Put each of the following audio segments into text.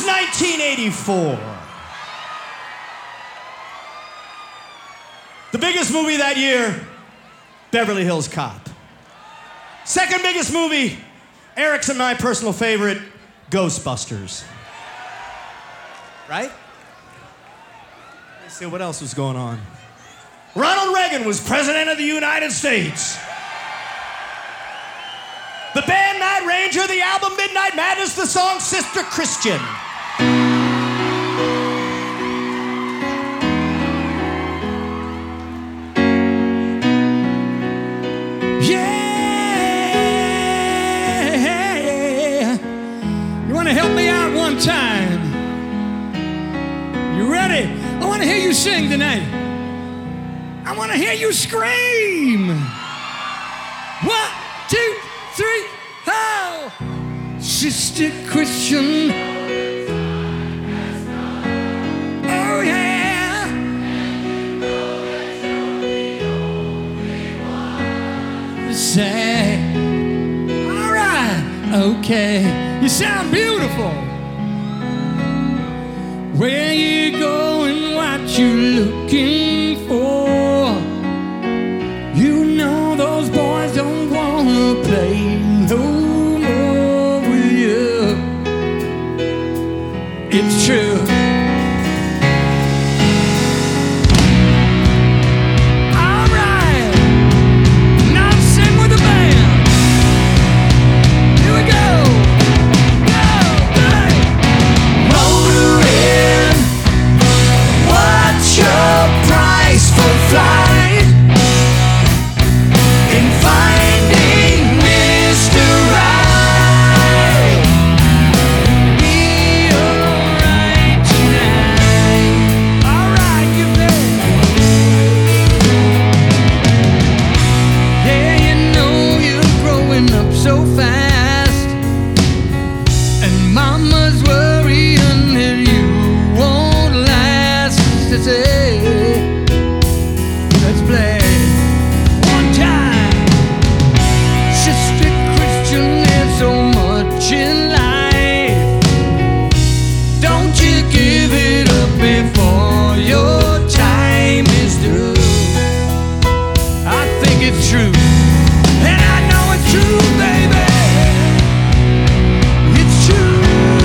1984. The biggest movie that year, Beverly Hills Cop. Second biggest movie, Eric's and my personal favorite, Ghostbusters. Right? Let's see what else was going on. Ronald Reagan was president of the United States. The band Night Ranger, the album Midnight Madness, the song Sister Christian. Yeah, you want to help me out one time? You ready? I want to hear you sing tonight. I want to hear you scream. 1, 2, 3, ho! Sister Christian. Oh yeah. Say, all right, okay. You sound beautiful. Where you going? What you looking for? You know those boys don't wanna play no more with you. It's true. All right, now sing with the band. Here we go. Go, hey. Motoring. What's your price for flight? In finding Mr. Right. Be alright tonight. Alright, you bet. Yeah, you know you're growing up so fast, and mama's worrying that you won't last. To say, let's play. One time, Sister Christian, there's so much in life. Don't you give it up before your time is through. I think it's true, and I know it's true, baby. It's true.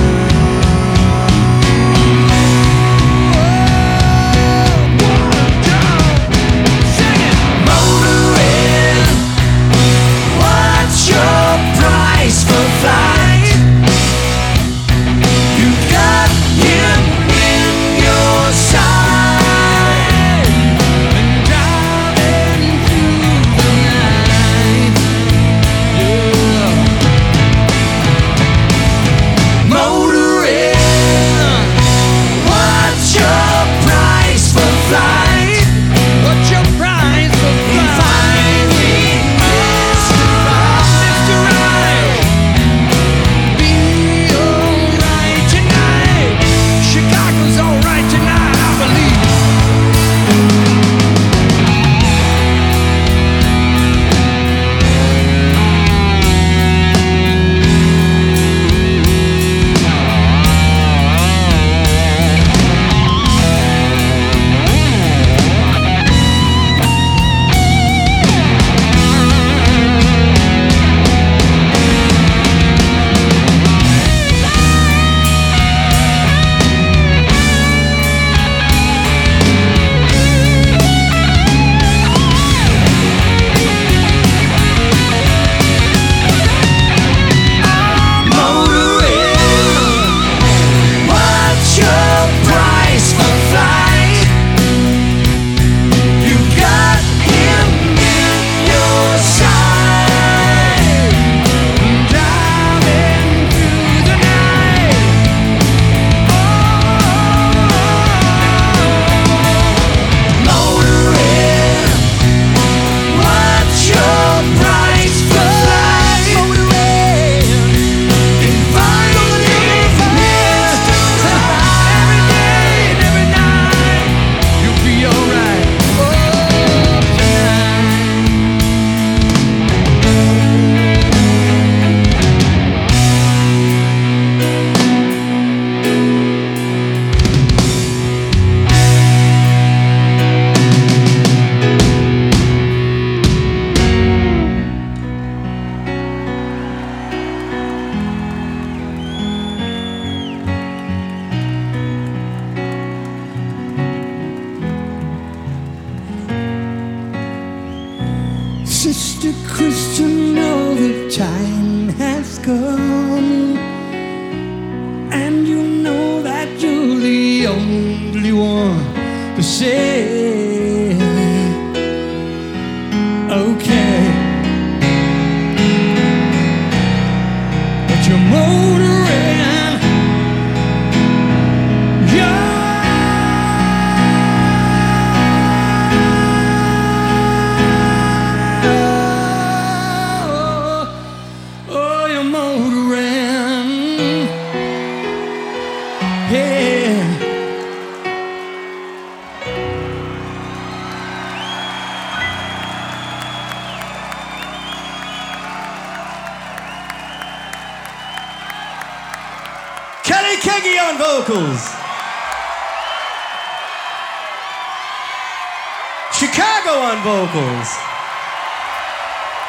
One time, sing it. Motoring. What's your price for flight? You got him in your sight, and driving through the night. Yeah. Motoring. What's your price for flight? What's your price for flight? Finding Mr. Right. Be alright tonight. Chicago's alright tonight, I believe. you, Christian, know the time has come? And you know that you're the only one to say, okay. But you're motoring, oh, you're motoring, yeah. Kenny Keggy on vocals. Chicago on vocals.